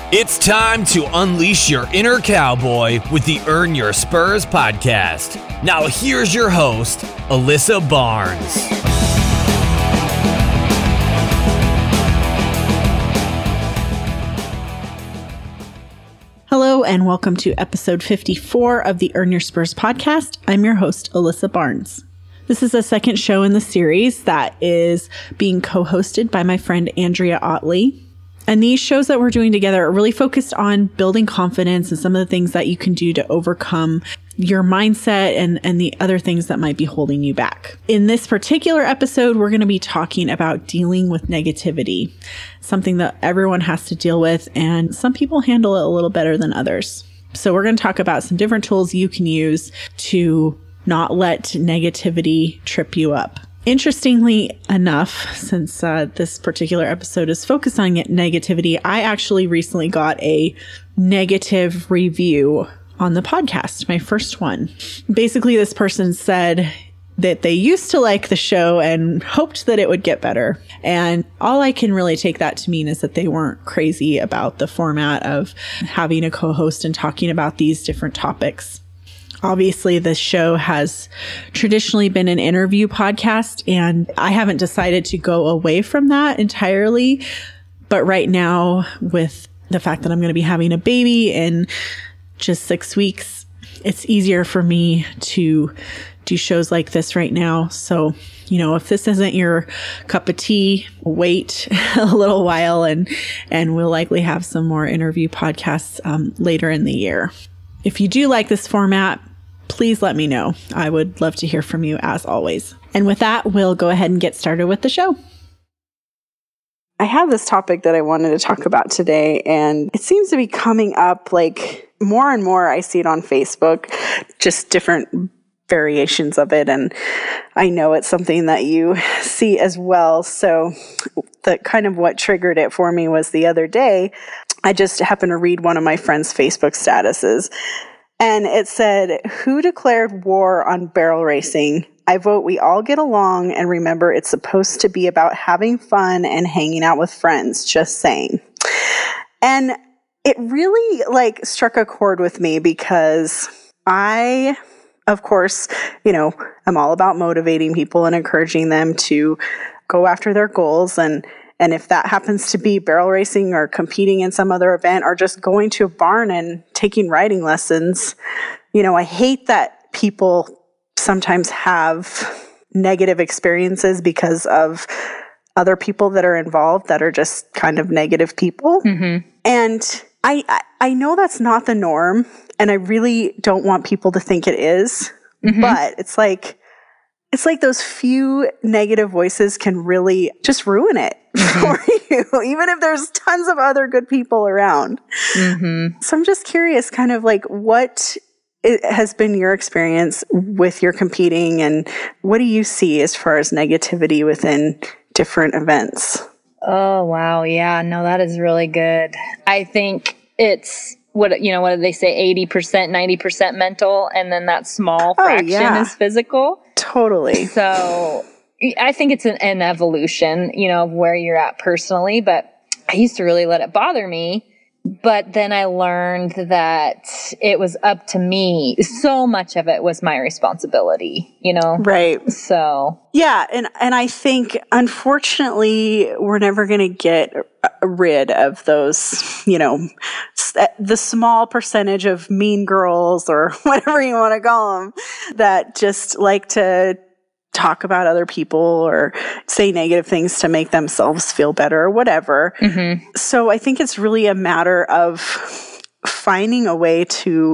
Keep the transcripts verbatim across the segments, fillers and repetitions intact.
It's time to unleash your inner cowboy with the Earn Your Spurs podcast. Now here's your host, Alyssa Barnes. Hello and welcome to episode fifty-four of the Earn Your Spurs podcast. I'm your host, Alyssa Barnes. This is the second show in the series that is being co-hosted by my friend Andrea Otley. And these shows that we're doing together are really focused on building confidence and some of the things that you can do to overcome your mindset and, and the other things that might be holding you back. In this particular episode, we're going to be talking about dealing with negativity, something that everyone has to deal with, and some people handle it a little better than others. So we're going to talk about some different tools you can use to not let negativity trip you up. Interestingly enough, since uh, this particular episode is focused on negativity, I actually recently got a negative review on the podcast, my first one. Basically, this person said that they used to like the show and hoped that it would get better. And all I can really take that to mean is that they weren't crazy about the format of having a co-host and talking about these different topics. Obviously, this show has traditionally been an interview podcast, and I haven't decided to go away from that entirely. But right now, with the fact that I'm going to be having a baby in just six weeks, it's easier for me to do shows like this right now. So, you know, if this isn't your cup of tea, wait a little while, and and we'll likely have some more interview podcasts um, later in the year. If you do like this format, please let me know. I would love to hear from you as always. And with that, we'll go ahead and get started with the show. I have this topic that I wanted to talk about today, and it seems to be coming up like more and more. I see it on Facebook, just different variations of it. And I know it's something that you see as well. So the kind of what triggered it for me was the other day, I just happened to read one of my friend's Facebook statuses. And it said, "Who declared war on barrel racing? I vote we all get along and remember it's supposed to be about having fun and hanging out with friends, just saying." And it really like struck a chord with me because I, of course, you know, I'm all about motivating people and encouraging them to go after their goals. And And if that happens to be barrel racing or competing in some other event or just going to a barn and taking riding lessons, you know, I hate that people sometimes have negative experiences because of other people that are involved that are just kind of negative people. Mm-hmm. And I, I, I know that's not the norm, and I really don't want people to think it is, mm-hmm. but it's like, It's like those few negative voices can really just ruin it mm-hmm. for you, even if there's tons of other good people around. Mm-hmm. So I'm just curious, kind of like what it has been your experience with your competing, and what do you see as far as negativity within different events? Oh, wow. Yeah, no, that is really good. I think it's, what, you know, what do they say? eighty percent, ninety percent mental, and then that small oh, fraction yeah. is physical. Totally. So I think it's an, an evolution, you know, of where you're at personally, but I used to really let it bother me. But then I learned that it was up to me. So much of it was my responsibility, you know? Right. So. Yeah. And, and I think, unfortunately, we're never going to get rid of those, you know, the small percentage of mean girls or whatever you want to call them that just like to talk about other people or say negative things to make themselves feel better or whatever. Mm-hmm. So I think it's really a matter of finding a way to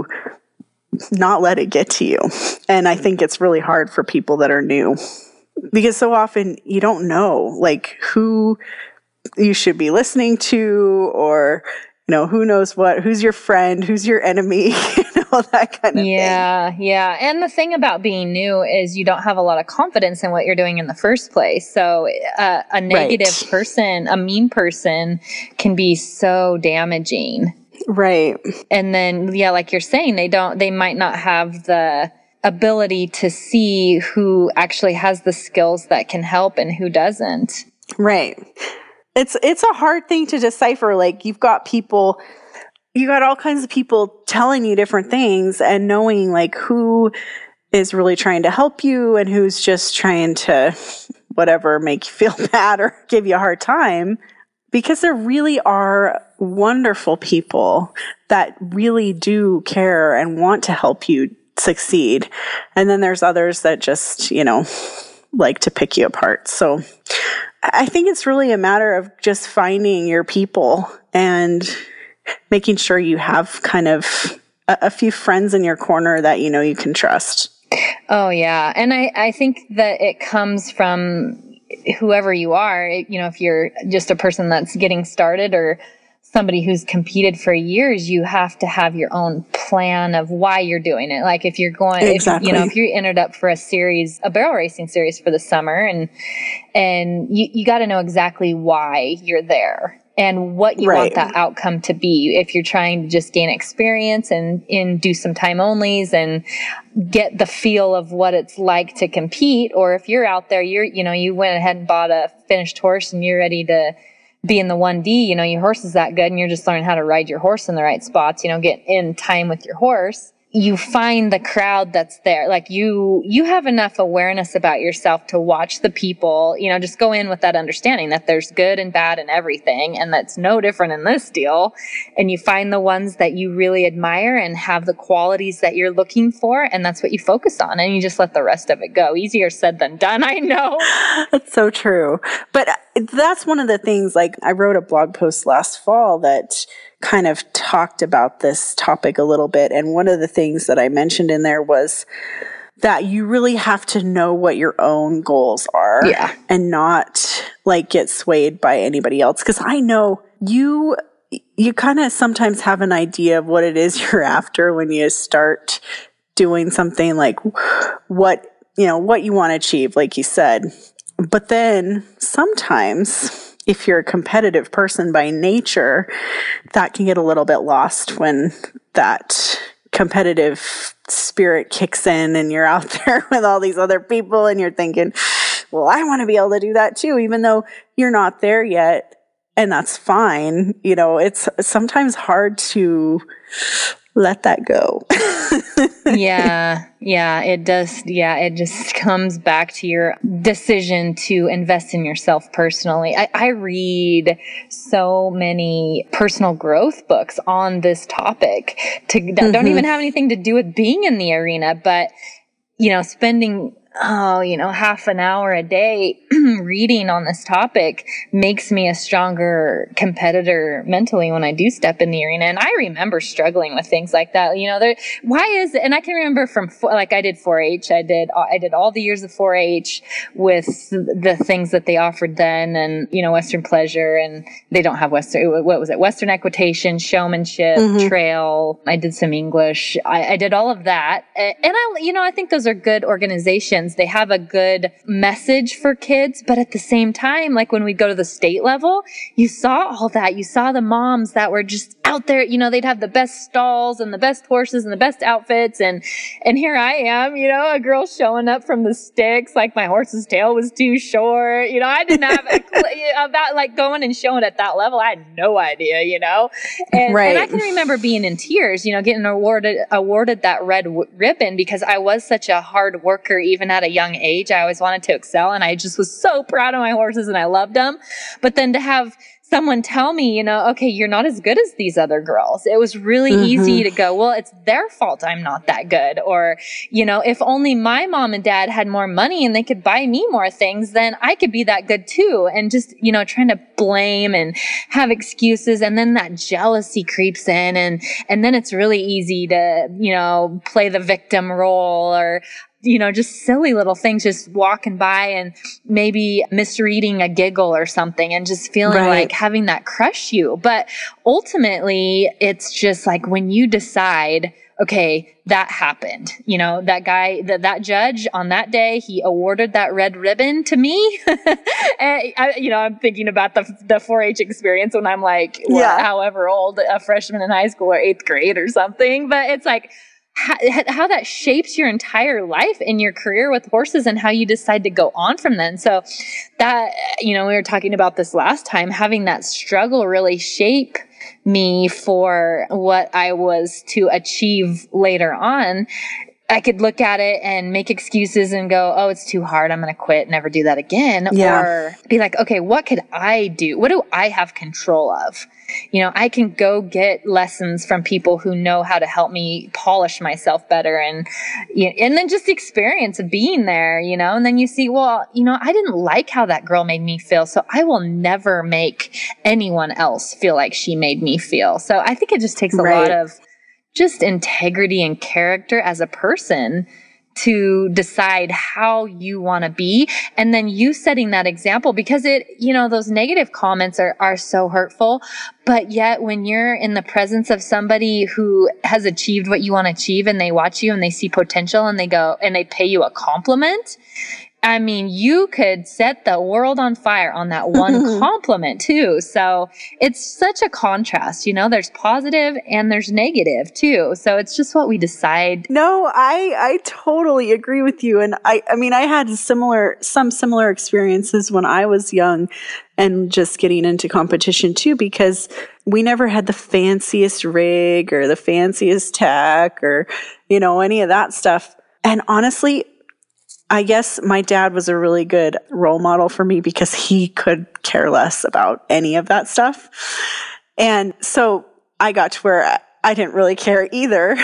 not let it get to you. And I think it's really hard for people that are new because so often you don't know like who you should be listening to, or you know, who knows what, who's your friend, who's your enemy, you know, that kind of yeah, thing. Yeah, yeah. And the thing about being new is you don't have a lot of confidence in what you're doing in the first place. So uh, a negative right. person, a mean person can be so damaging. Right. And then, yeah, like you're saying, they don't, they might not have the ability to see who actually has the skills that can help and who doesn't. Right. It's it's a hard thing to decipher. Like, you've got people you got all kinds of people telling you different things, and knowing like who is really trying to help you and who's just trying to whatever, make you feel bad or give you a hard time, because there really are wonderful people that really do care and want to help you succeed. And then there's others that just, you know, like to pick you apart. So I think it's really a matter of just finding your people and making sure you have kind of a, a few friends in your corner that you know you can trust. Oh, yeah. And I, I think that it comes from whoever you are. You know, if you're just a person that's getting started or somebody who's competed for years, you have to have your own plan of why you're doing it. Like if you're going, exactly. if, you know, if you entered up for a series, a barrel racing series for the summer, and and you, you got to know exactly why you're there and what you right. want that outcome to be. If you're trying to just gain experience and, and do some time onlys and get the feel of what it's like to compete, or if you're out there, you're, you know, you went ahead and bought a finished horse and you're ready to be in the one D, you know, your horse is that good and you're just learning how to ride your horse in the right spots, you know, get in time with your horse. You find the crowd that's there. Like you, you have enough awareness about yourself to watch the people, you know, just go in with that understanding that there's good and bad and everything. And that's no different in this deal. And you find the ones that you really admire and have the qualities that you're looking for. And that's what you focus on. And you just let the rest of it go. Easier said than done. I know. That's so true. But that's one of the things, like I wrote a blog post last fall that kind of talked about this topic a little bit. And one of the things that I mentioned in there was that you really have to know what your own goals are yeah. and not like get swayed by anybody else. Because I know you, you kind of sometimes have an idea of what it is you're after when you start doing something, like what, you know, what you want to achieve, like you said. But then sometimes if you're a competitive person by nature, that can get a little bit lost when that competitive spirit kicks in and you're out there with all these other people and you're thinking, well, I want to be able to do that too, even though you're not there yet. And that's fine. You know, it's sometimes hard to let that go. yeah. Yeah, it does. Yeah, it just comes back to your decision to invest in yourself personally. I, I read so many personal growth books on this topic to, that mm-hmm. don't even have anything to do with being in the arena, but, you know, spending oh, you know, half an hour a day reading on this topic makes me a stronger competitor mentally when I do step in the arena. And I remember struggling with things like that. You know, there, why is it? And I can remember from, like I did four H, I did, I did all the years of four H with the things that they offered then, and, you know, Western Pleasure, and they don't have Western, what was it? Western Equitation, Showmanship, mm-hmm. Trail. I did some English. I, I did all of that. And I, you know, I think those are good organizations. They have a good message for kids, but at the same time, like when we go to the state level, you saw all that. You saw the moms that were just out there, you know, they'd have the best stalls and the best horses and the best outfits. And, and here I am, you know, a girl showing up from the sticks, like my horse's tail was too short. You know, I didn't have a clue about like going and showing at that level. I had no idea, you know, and, right. and I can remember being in tears, you know, getting awarded, awarded that red w- ribbon because I was such a hard worker, even at a young age. I always wanted to excel, and I just was so proud of my horses and I loved them. But then to have someone tell me, you know, okay, you're not as good as these other girls. It was really mm-hmm. easy to go, well, it's their fault I'm not that good. Or, you know, if only my mom and dad had more money and they could buy me more things, then I could be that good too. And just, you know, trying to blame and have excuses. And then that jealousy creeps in, and, and then it's really easy to, you know, play the victim role, or, you know, just silly little things, just walking by and maybe misreading a giggle or something and just feeling right. like having that crush you. But ultimately, it's just like when you decide, okay, that happened. You know, that guy, that, that judge on that day, he awarded that red ribbon to me. And I, you know, I'm thinking about the, the four H experience when I'm like, well, yeah. however old, a freshman in high school or eighth grade or something. But it's like, How, how that shapes your entire life and your career with horses and how you decide to go on from then. So that, you know, we were talking about this last time, having that struggle really shape me for what I was to achieve later on, I could look at it and make excuses and go, oh, it's too hard. I'm going to quit, never do that again. Yeah. Or be like, okay, what could I do? What do I have control of? You know, I can go get lessons from people who know how to help me polish myself better. And, and then just the experience of being there, you know, and then you see, well, you know, I didn't like how that girl made me feel. So I will never make anyone else feel like she made me feel. So I think it just takes a Right. lot of just integrity and character as a person to decide how you want to be. And then you setting that example, because it, you know, those negative comments are, are so hurtful. But yet when you're in the presence of somebody who has achieved what you want to achieve and they watch you and they see potential and they go and they pay you a compliment, I mean, you could set the world on fire on that one compliment too. So it's such a contrast, you know, there's positive and there's negative too. So it's just what we decide. No, I, I totally agree with you. And I, I mean, I had similar, some similar experiences when I was young and just getting into competition too, because we never had the fanciest rig or the fanciest tech or, you know, any of that stuff. And honestly, I guess my dad was a really good role model for me because he could care less about any of that stuff. And so I got to where I didn't really care either.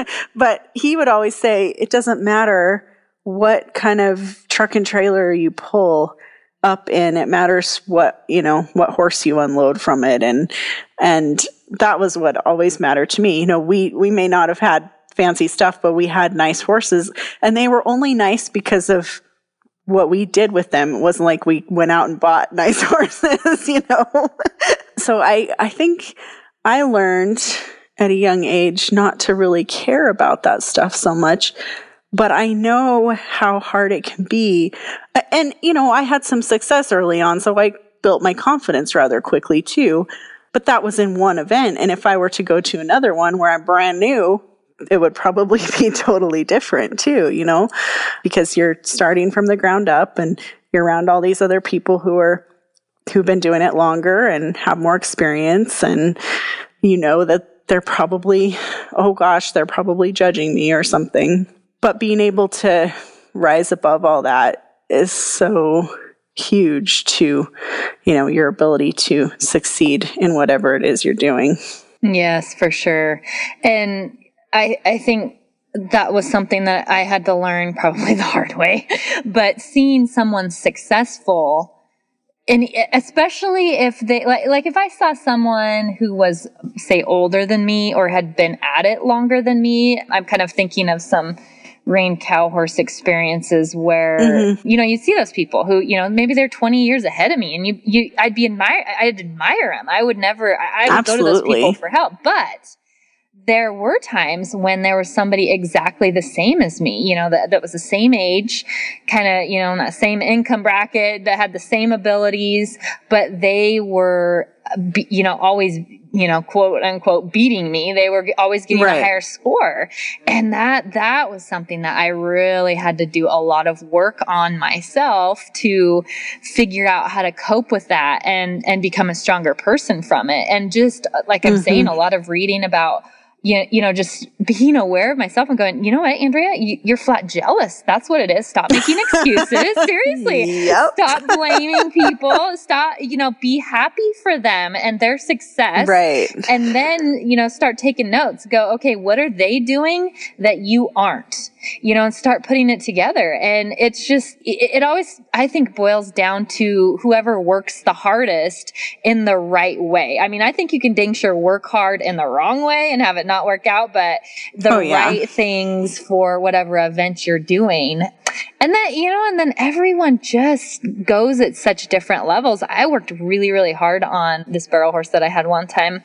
But he would always say, it doesn't matter what kind of truck and trailer you pull up in. It matters what, you know, what horse you unload from it. And, and that was what always mattered to me. You know, we, we may not have had fancy stuff, but we had nice horses, and they were only nice because of what we did with them. It wasn't like we went out and bought nice horses, you know? So I, I think I learned at a young age not to really care about that stuff so much, but I know how hard it can be. And, you know, I had some success early on, so I built my confidence rather quickly too, but that was in one event. And if I were to go to another one where I'm brand new, it would probably be totally different too, you know, because you're starting from the ground up and you're around all these other people who are, who've been doing it longer and have more experience. And you know that they're probably, oh gosh, they're probably judging me or something. But being able to rise above all that is so huge to, you know, your ability to succeed in whatever it is you're doing. Yes, for sure. And I, I think that was something that I had to learn probably the hard way, but seeing someone successful, and especially if they, like, like if I saw someone who was, say, older than me or had been at it longer than me, I'm kind of thinking of some reined cow horse experiences where, mm-hmm. you know, you see those people who, you know, maybe they're twenty years ahead of me, and you, you, I'd be admire, I'd admire them. I would never, I, I would Absolutely. go to those people for help, but there were times when there was somebody exactly the same as me, you know, that, that was the same age, kind of, you know, in that same income bracket, that had the same abilities, but they were, you know, always, you know, quote unquote, beating me. They were always getting right. a higher score. And that, that was something that I really had to do a lot of work on myself to figure out how to cope with that and, and become a stronger person from it. And just like I'm mm-hmm. saying, a lot of reading about, you, you know, just being aware of myself and going, you know what, Andrea, you, you're flat jealous. That's what it is. Stop making excuses. Seriously. Yep. Stop blaming people. Stop, you know, be happy for them and their success. Right. And then, you know, start taking notes. Go, okay, what are they doing that you aren't? You know, and start putting it together. And it's just, it, it always, I think, boils down to whoever works the hardest in the right way. I mean, I think you can dang sure work hard in the wrong way and have it not work out, but the oh, yeah. right things for whatever event you're doing. And then, you know, and then everyone just goes at such different levels. I worked really, really hard on this barrel horse that I had one time.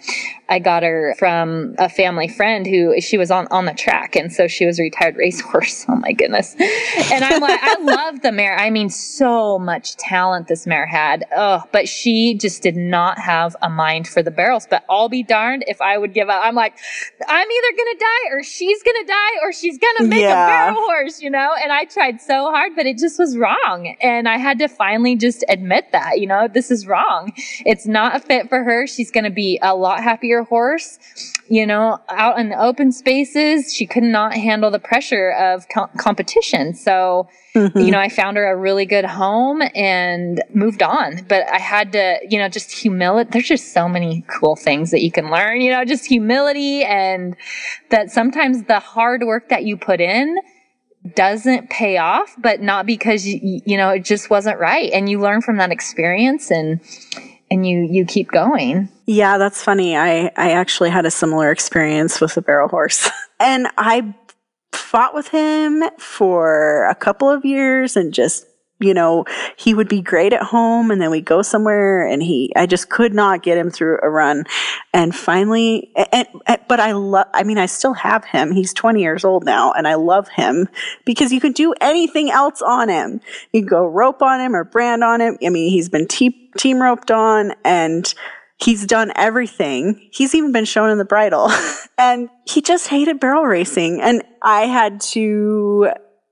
I got her from a family friend who she was on, on the track. And so she was a retired racehorse. Oh my goodness. And I'm like, I love the mare. I mean, so much talent this mare had. Oh, but she just did not have a mind for the barrels. But I'll be darned if I would give up. I'm like, I'm either going to die or she's going to die or she's going to make yeah. a barrel horse, you know? And I tried so hard, but it just was wrong. And I had to finally just admit that, you know, this is wrong. It's not a fit for her. She's going to be a lot happier horse, you know, out in the open spaces. She could not handle the pressure of co- competition. So, mm-hmm. you know, I found her a really good home and moved on. But I had to, you know, just humility. There's just so many cool things that you can learn, you know, just humility, and that sometimes the hard work that you put in doesn't pay off, but not because, you, you know, it just wasn't right. And you learn from that experience, and and you, you keep going. Yeah, that's funny. I, I actually had a similar experience with a barrel horse. And I fought with him for a couple of years, and just, you know, he would be great at home, and then we'd go somewhere, and he, I just could not get him through a run. And finally, and, and, but I love, I mean, I still have him. He's twenty years old now, and I love him because you can do anything else on him. You can go rope on him or brand on him. I mean, he's been te- team roped on, and he's done everything. He's even been shown in the bridle. And he just hated barrel racing. And I had to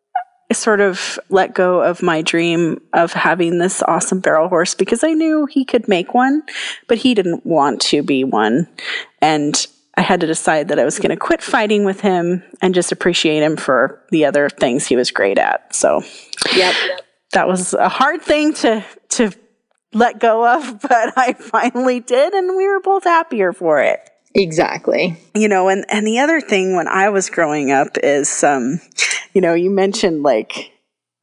sort of let go of my dream of having this awesome barrel horse, because I knew he could make one, but he didn't want to be one. And I had to decide that I was going to quit fighting with him and just appreciate him for the other things he was great at. So yep. that was a hard thing to, to let go of, but I finally did, and we were both happier for it. Exactly. You know, and, and the other thing when I was growing up is, um, you know, you mentioned like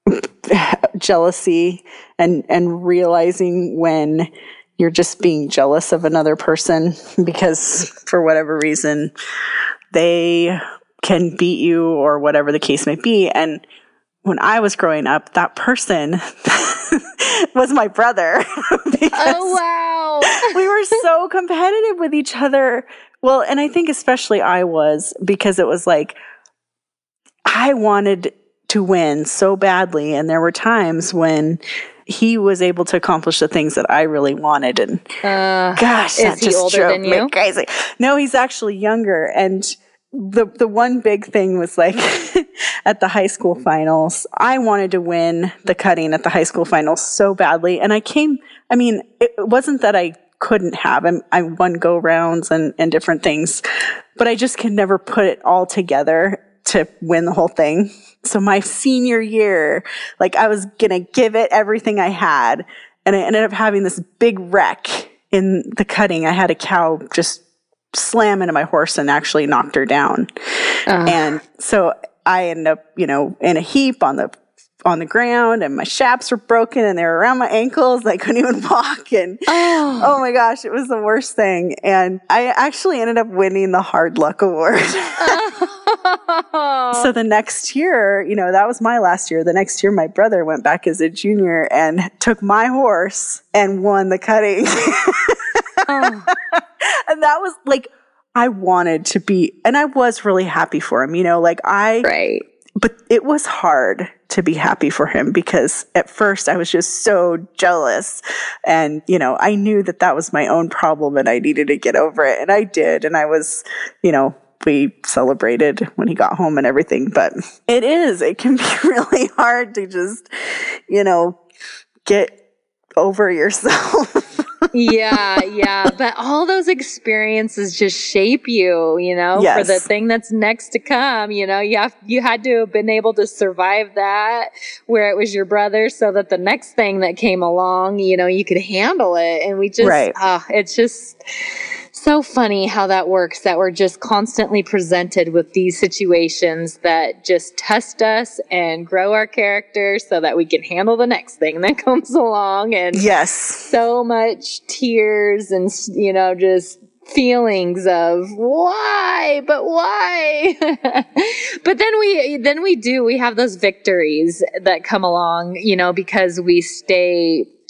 jealousy and, and realizing when you're just being jealous of another person because for whatever reason they can beat you or whatever the case may be. And when I was growing up, that person was my brother. Oh, wow. We were so competitive with each other. Well, and I think especially I was, because it was like, I wanted to win so badly. And there were times when he was able to accomplish the things that I really wanted. And uh, gosh, that is he just older drove than me you? crazy. No, he's actually younger. And the the one big thing was like at the high school finals, I wanted to win the cutting at the high school finals so badly. And I came, I mean, it wasn't that I couldn't have. I, I won go rounds and, and different things, but I just could never put it all together to win the whole thing. So my senior year, like I was going to give it everything I had. And I ended up having this big wreck in the cutting. I had a cow just slam into my horse and actually knocked her down. Uh. And so I ended up, you know, in a heap on the on the ground, and my shaps were broken and they were around my ankles. I couldn't even walk. And oh. oh my gosh, it was the worst thing. And I actually ended up winning the hard luck award. Oh. So the next year, you know, that was my last year. The next year, my brother went back as a junior and took my horse and won the cutting. Oh. And that was like, I wanted to be, and I was really happy for him, you know, like I, right. But it was hard to be happy for him because at first I was just so jealous, and, you know, I knew that that was my own problem and I needed to get over it. And I did. And I was, you know, we celebrated when he got home and everything, but it is, it can be really hard to just, you know, get over yourself. Yeah, yeah. But all those experiences just shape you, you know, yes. for the thing that's next to come. You know, you have, you had to have been able to survive that where it was your brother, so that the next thing that came along, you know, you could handle it. And we just, right. uh, it's just so funny how that works, that we're just constantly presented with these situations that just test us and grow our character so that we can handle the next thing that comes along. And yes, so much tears and, you know, just feelings of why, but why? But then we, then we do, we have those victories that come along, you know, because we stay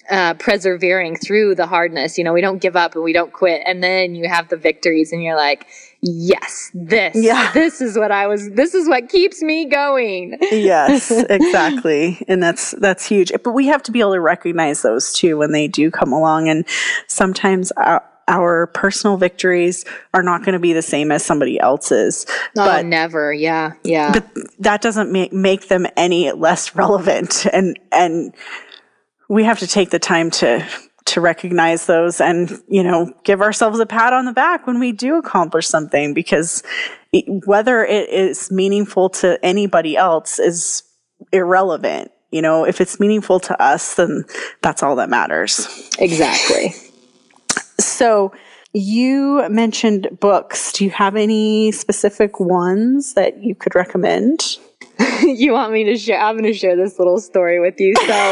uh, persevering through the hardness. You know, we don't give up and we don't quit. And then you have the victories and you're like, yes, this, yeah. this is what I was, this is what keeps me going. Yes, exactly. And that's, that's huge. But we have to be able to recognize those too when they do come along. And sometimes our, our personal victories are not going to be the same as somebody else's. Oh, but, never. Yeah. Yeah. But that doesn't make, make them any less relevant. And, and we have to take the time to, to recognize those and, you know, give ourselves a pat on the back when we do accomplish something, because it, whether it is meaningful to anybody else is irrelevant. You know, if it's meaningful to us, then that's all that matters. Exactly. So you mentioned books. Do you have any specific ones that you could recommend? You want me to share? I'm going to share this little story with you. So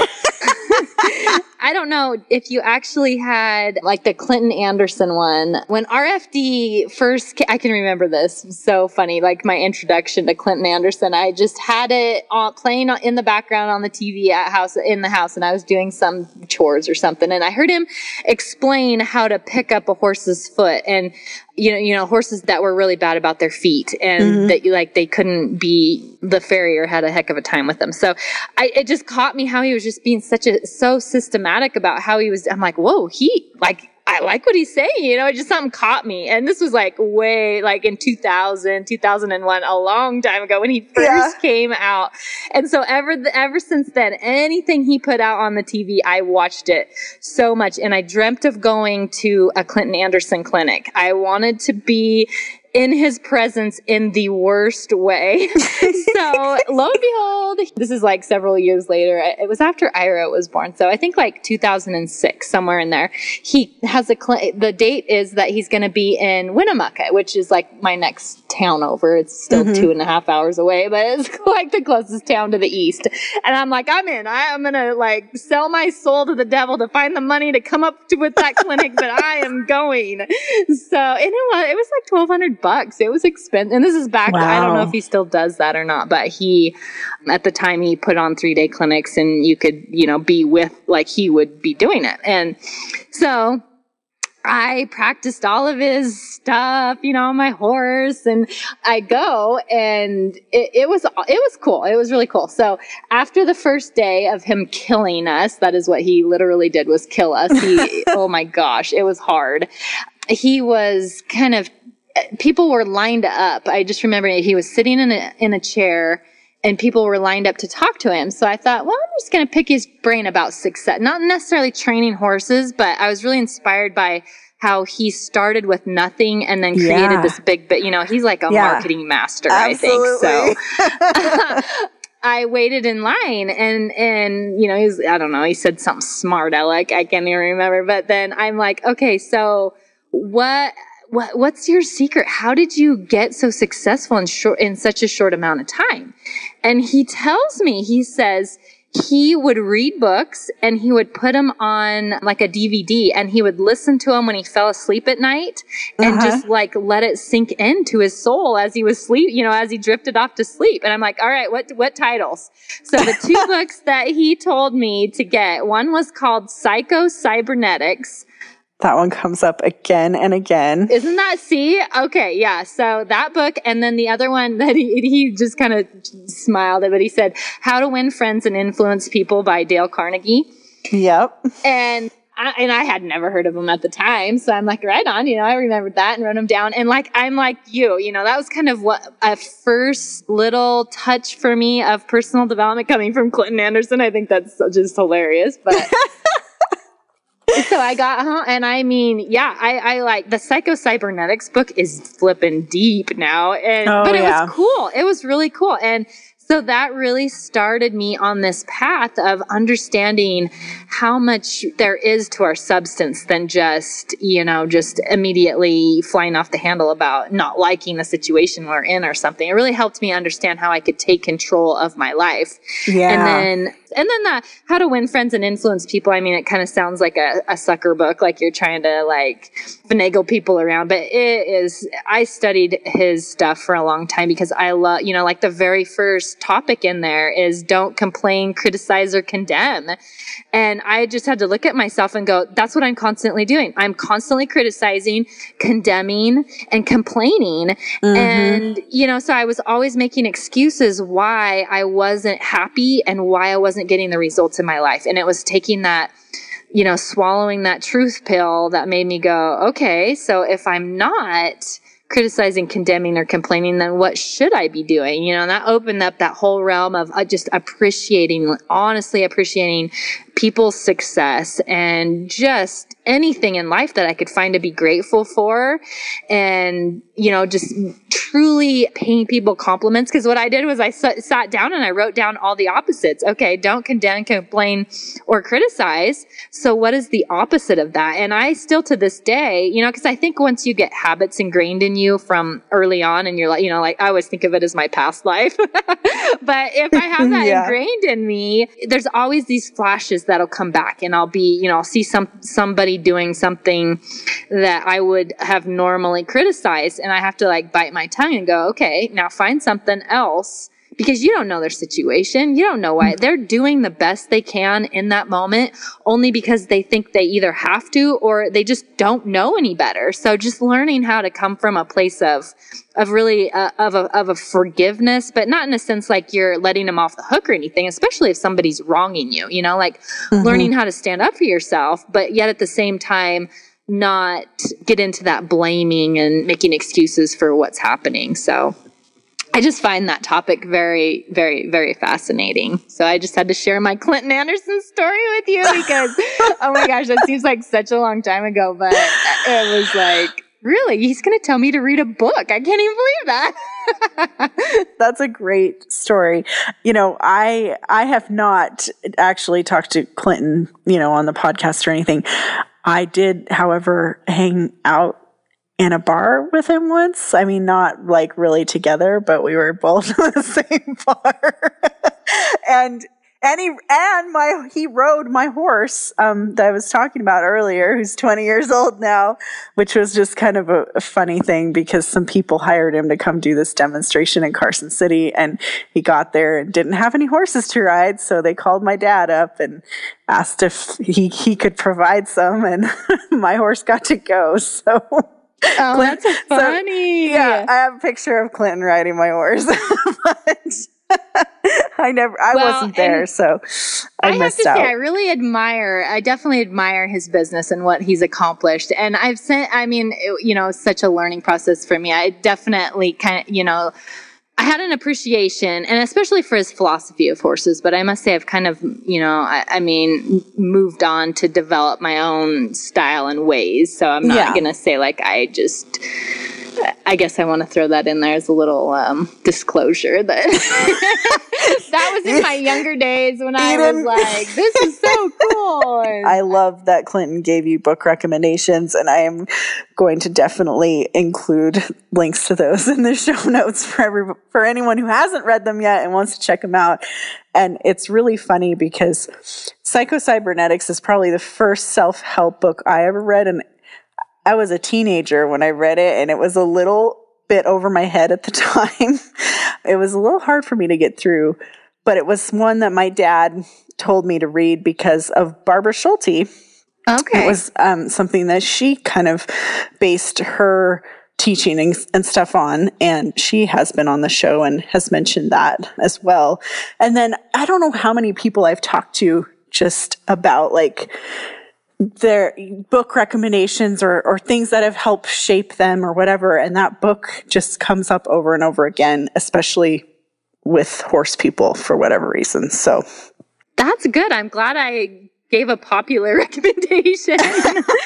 I don't know if you actually had like the Clinton Anderson one. When R F D first came, I can remember this. It was so funny. Like my introduction to Clinton Anderson, I just had it on, playing in the background on the T V at house in the house, and I was doing some chores or something, and I heard him explain how to pick up a horse's foot, and you know, you know, horses that were really bad about their feet, and mm-hmm. that like they couldn't be, the farrier had a heck of a time with them. So I, it just caught me how he was just being such a, so systematic about how he was. I'm like, whoa, he like, I like what he's saying, you know, it just something caught me. And this was like way like in two thousand, two thousand one, a long time ago when he first yeah. came out. And so ever, ever since then, anything he put out on the T V, I watched it so much. And I dreamt of going to a Clinton Anderson clinic. I wanted to be in his presence in the worst way. So lo and behold, this is like several years later. It was after Ira was born. So I think like two thousand six, somewhere in there. He has a, cl- the date is that he's going to be in Winnemucca, which is like my next town over. It's still mm-hmm. two and a half hours away, but it's like the closest town to the east. And I'm like, I'm in. I am going to like sell my soul to the devil to find the money to come up to with that clinic, but I am going. So, and it was, it was like twelve hundred bucks. It was expensive. And this is back, wow. I don't know if he still does that or not, but he, at the time he put on three day clinics and you could, you know, be with, like he would be doing it. And so I practiced all of his stuff, you know, on my horse, and I go, and it, it was, it was cool. It was really cool. So after the first day of him killing us, that is what he literally did, was kill us. He, oh my gosh, it was hard. He was kind of, people were lined up. I just remember he was sitting in a, in a chair, and people were lined up to talk to him. So I thought, well, I'm just going to pick his brain about success, not necessarily training horses, but I was really inspired by how he started with nothing and then created yeah. this big bit. You know, he's like a yeah. marketing master, Absolutely. I think. So I waited in line, and, and, you know, he's, I don't know, he said something smart. I like, I can't even remember. But then I'm like, okay, so what, What, what's your secret? How did you get so successful in short, in such a short amount of time? And he tells me, he says he would read books and he would put them on like a D V D, and he would listen to them when he fell asleep at night and uh-huh. just like let it sink into his soul as he was sleep, you know, as he drifted off to sleep. And I'm like, all right, what, what titles? So the two books that he told me to get, one was called Psycho Cybernetics. That one comes up again and again. Isn't that, see? Okay, yeah. So that book, and then the other one that he, he just kind of smiled at, but he said, How to Win Friends and Influence People by Dale Carnegie. Yep. And I, and I had never heard of him at the time. So I'm like, right on, you know, I remembered that and wrote him down. And like, I'm like you, you know, that was kind of what a first little touch for me of personal development coming from Clinton Anderson. I think that's just hilarious, but... So I got, huh? And I mean, yeah, I, I like the Psycho Cybernetics book is flipping deep now. And, oh, but it yeah. was cool. It was really cool. And so that really started me on this path of understanding how much there is to our substance than just, you know, just immediately flying off the handle about not liking the situation we're in or something. It really helped me understand how I could take control of my life. Yeah. And then And then that How to Win Friends and Influence People, I mean, it kind of sounds like a, a sucker book, like you're trying to like finagle people around. But it is, I studied his stuff for a long time because I love, you know, like the very first topic in there is don't complain, criticize, or condemn. And I just had to look at myself and go, that's what I'm constantly doing. I'm constantly criticizing, condemning, and complaining. Mm-hmm. And, you know, so I was always making excuses why I wasn't happy and why I wasn't getting the results in my life. And it was taking that, you know, swallowing that truth pill that made me go, okay, so if I'm not criticizing, condemning, or complaining, then what should I be doing? You know, and that opened up that whole realm of uh, just appreciating, honestly appreciating people's success and just anything in life that I could find to be grateful for. And, you know, just truly paying people compliments. Because what I did was I s- sat down and I wrote down all the opposites. Okay, don't condemn, complain, or criticize. So what is the opposite of that? And I still to this day, you know, because I think once you get habits ingrained in you from early on and you're like, you know, like I always think of it as my past life. But if I have that yeah. ingrained in me, there's always these flashes that'll come back and I'll be, you know, I'll see some, somebody doing something that I would have normally criticized. And I have to like bite my tongue and go, okay, now find something else, because you don't know their situation. You don't know why they're doing the best they can in that moment, only because they think they either have to or they just don't know any better. So just learning how to come from a place of, of really, uh, of a, of a forgiveness, but not in a sense like you're letting them off the hook or anything, especially if somebody's wronging you, you know, like mm-hmm. learning how to stand up for yourself, but yet at the same time, not get into that blaming and making excuses for what's happening. So I just find that topic very, very, very fascinating. So I just had to share my Clinton Anderson story with you because, oh my gosh, that seems like such a long time ago, but it was like, really, he's going to tell me to read a book. I can't even believe that. That's a great story. You know, I, I have not actually talked to Clinton, you know, on the podcast or anything. I did, however, hang out in a bar with him once. I mean, not like really together, but we were both in the same bar. and and he and my he rode my horse um, that I was talking about earlier, who's twenty years old now, which was just kind of a, a funny thing because some people hired him to come do this demonstration in Carson City, and he got there and didn't have any horses to ride, so they called my dad up and asked if he he could provide some, and my horse got to go. So. Oh, Clint, that's funny. So, yeah, I have a picture of Clinton riding my horse, but I never, I well, wasn't there, so I, I missed out. I have to say, I really admire, I definitely admire his business and what he's accomplished. And I've sent, I mean, it, you know, such a learning process for me. I definitely kind of, you know, I had an appreciation, and especially for his philosophy of horses, but I must say I've kind of, you know, I, I mean, moved on to develop my own style and ways. So I'm not yeah. going to say like I just, I guess I want to throw that in there as a little um, disclosure that that was in my younger days when I was like, this is so cool. And I love that Clinton gave you book recommendations, and I am going to definitely include links to those in the show notes for every, for anyone who hasn't read them yet and wants to check them out. And it's really funny because Psycho-Cybernetics is probably the first self-help book I ever read, and I was a teenager when I read it, and it was a little bit over my head at the time. It was a little hard for me to get through, but it was one that my dad told me to read because of Barbara Schulte. Okay. It was um, something that she kind of based her teaching and, and stuff on, and she has been on the show and has mentioned that as well. And then I don't know how many people I've talked to just about like their book recommendations or, or things that have helped shape them or whatever. And that book just comes up over and over again, especially with horse people for whatever reason. So that's good. I'm glad I gave a popular recommendation because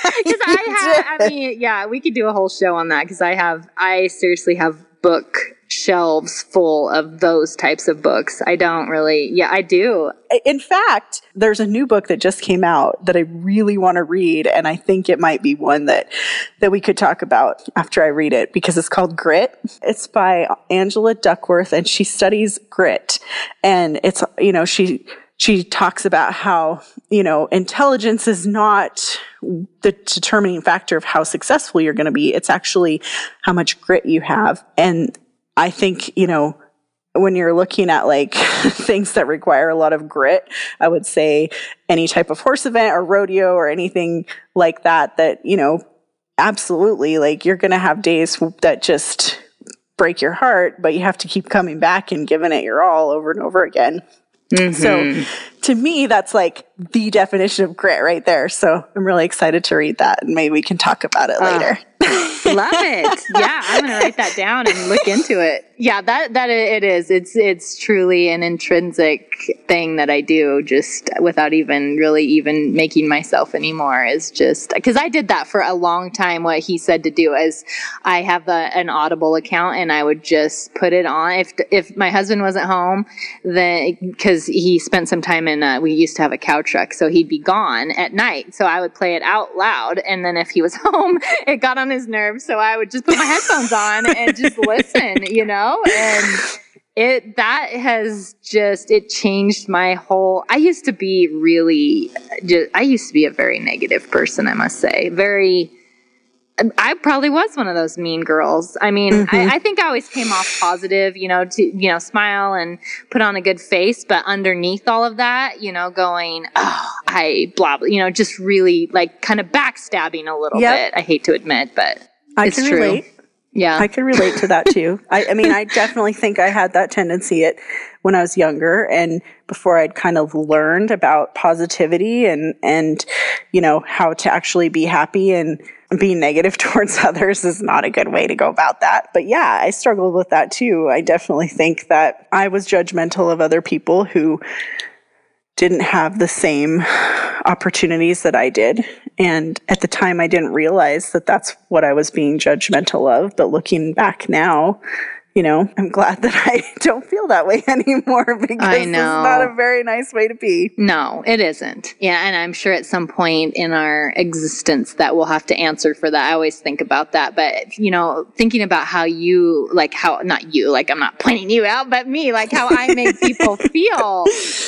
I have, I mean, yeah, we could do a whole show on that because I have, I seriously have book shelves full of those types of books. I don't really, yeah, I do. In fact, there's a new book that just came out that I really want to read, and I think it might be one that that we could talk about after I read it because it's called Grit. It's by Angela Duckworth, and she studies grit. And it's, you know, she she talks about how, you know, intelligence is not the determining factor of how successful you're going to be. It's actually how much grit you have. And I think, you know, when you're looking at like things that require a lot of grit, I would say any type of horse event or rodeo or anything like that, that, you know, absolutely, like you're going to have days that just break your heart, but you have to keep coming back and giving it your all over and over again. Mm-hmm. So to me, that's like the definition of grit right there. So I'm really excited to read that, and maybe we can talk about it uh, later. Love it. Yeah, I'm going to write that down and look into it. Yeah, that that it is. It's it's truly an intrinsic thing that I do just without even really even making myself anymore. Is just because I did that for a long time. What he said to do is I have a, an Audible account, and I would just put it on if if my husband wasn't home, then because he spent some time in uh, we used to have a cow truck, so he'd be gone at night. So I would play it out loud, and then if he was home, it got on his nerves. So I would just put my headphones on and just listen, you know. And it, that has just, it changed my whole, I used to be really, just, I used to be a very negative person, I must say. Very, I probably was one of those mean girls. I mean, mm-hmm. I, I think I always came off positive, you know, to, you know, smile and put on a good face, but underneath all of that, you know, going, oh, I blah, blah, you know, just really like kind of backstabbing a little yep. bit. I hate to admit, but I it's can true. Relate. Yeah. I can relate to that too. I, I mean, I definitely think I had that tendency at, when I was younger and before I'd kind of learned about positivity and, and, you know, how to actually be happy, and being negative towards others is not a good way to go about that. But yeah, I struggled with that too. I definitely think that I was judgmental of other people who didn't have the same opportunities that I did. And at the time, I didn't realize that that's what I was being judgmental of. But looking back now, you know, I'm glad that I don't feel that way anymore, because I know. It's not a very nice way to be. No, it isn't. Yeah, and I'm sure at some point in our existence that we'll have to answer for that. I always think about that. But, you know, thinking about how you, like how, not you, like I'm not pointing you out, but me, like how I make people feel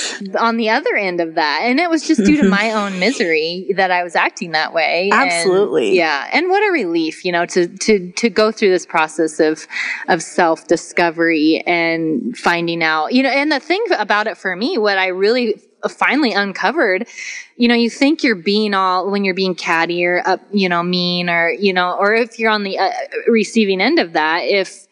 on the other end of that. And it was just due to my own misery that I was acting that way. Absolutely. And, yeah. And what a relief, you know, to, to, to go through this process of, of self discovery and finding out, you know, and the thing about it for me, what I really finally uncovered, you know, you think you're being all, when you're being catty or, up, you know, mean or, you know, or if you're on the uh, receiving end of that, if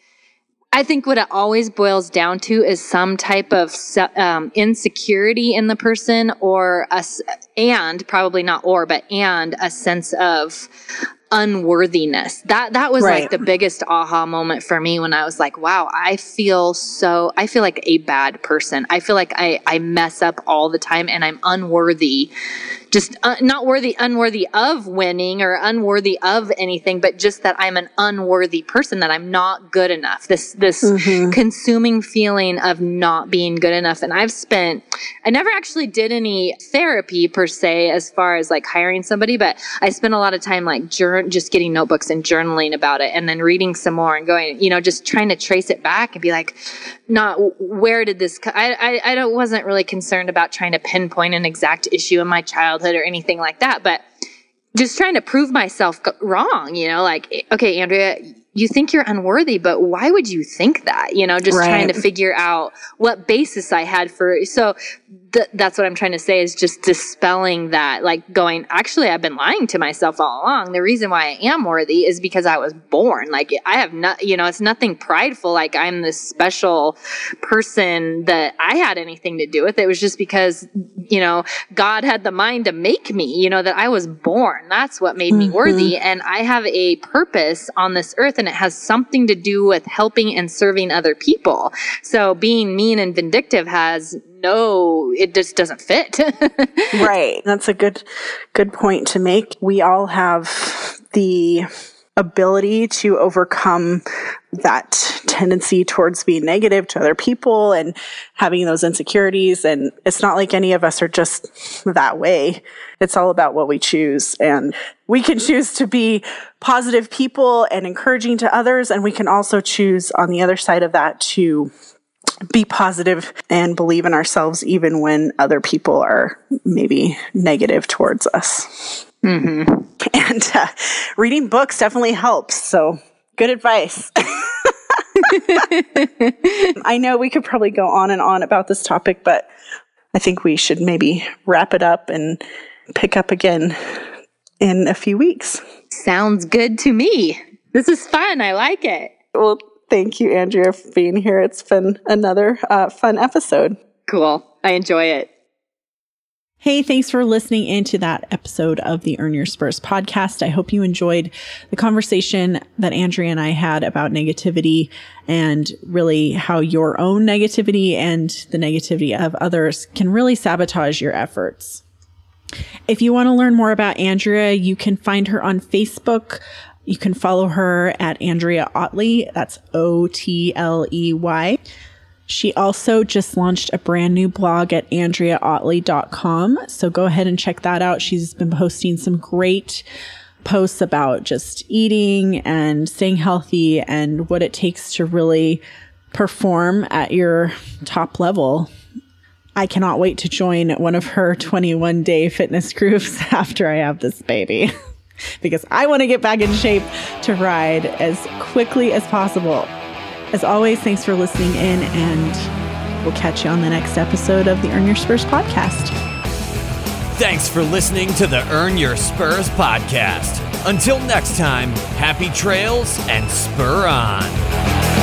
I think what it always boils down to is some type of um, insecurity in the person, or a, and probably not or, but and a sense of unworthiness. That, that was right. like the biggest aha moment for me when I was like, wow, I feel so, I feel like a bad person. I feel like I, I mess up all the time and I'm unworthy. Just uh, not worthy, unworthy of winning or unworthy of anything, but just that I'm an unworthy person, that I'm not good enough. This, this mm-hmm. consuming feeling of not being good enough. And I've spent, I never actually did any therapy per se, as far as like hiring somebody, but I spent a lot of time like jur- just getting notebooks and journaling about it, and then reading some more and going, you know, just trying to trace it back and be like, not where did this, co- I, I, I don't, wasn't really concerned about trying to pinpoint an exact issue in my childhood or anything like that, but just trying to prove myself wrong, you know, like, okay, Andrea, you think you're unworthy, but why would you think that? You know, just right. trying to figure out what basis I had for, so th- that's what I'm trying to say, is just dispelling that, like going, actually, I've been lying to myself all along. The reason why I am worthy is because I was born. Like I have not, you know, it's nothing prideful. Like I'm this special person that I had anything to do with. It was just because, you know, God had the mind to make me, you know, that I was born. That's what made me mm-hmm. worthy. And I have a purpose on this earth, and it has something to do with helping and serving other people. So being mean and vindictive has no, it just doesn't fit. Right. That's a good, good point to make. We all have the ability to overcome that tendency towards being negative to other people and having those insecurities. And it's not like any of us are just that way. It's all about what we choose. And we can choose to be positive people and encouraging to others. And we can also choose on the other side of that to be positive and believe in ourselves even when other people are maybe negative towards us. Mm-hmm. And uh, reading books definitely helps. So good advice. I know we could probably go on and on about this topic, but I think we should maybe wrap it up and pick up again in a few weeks. Sounds good to me. This is fun. I like it. Well, thank you, Andrea, for being here. It's been another uh, fun episode. Cool. I enjoy it. Hey, thanks for listening into that episode of the Earn Your Spurs podcast. I hope you enjoyed the conversation that Andrea and I had about negativity and really how your own negativity and the negativity of others can really sabotage your efforts. If you want to learn more about Andrea, you can find her on Facebook. You can follow her at Andrea Otley. That's O T L E Y. She also just launched a brand new blog at andrea otley dot com. So go ahead and check that out. She's been posting some great posts about just eating and staying healthy and what it takes to really perform at your top level. I cannot wait to join one of her twenty-one day fitness groups after I have this baby because I want to get back in shape to ride as quickly as possible. As always, thanks for listening in, and we'll catch you on the next episode of the Earn Your Spurs podcast. Thanks for listening to the Earn Your Spurs podcast. Until next time, happy trails and spur on.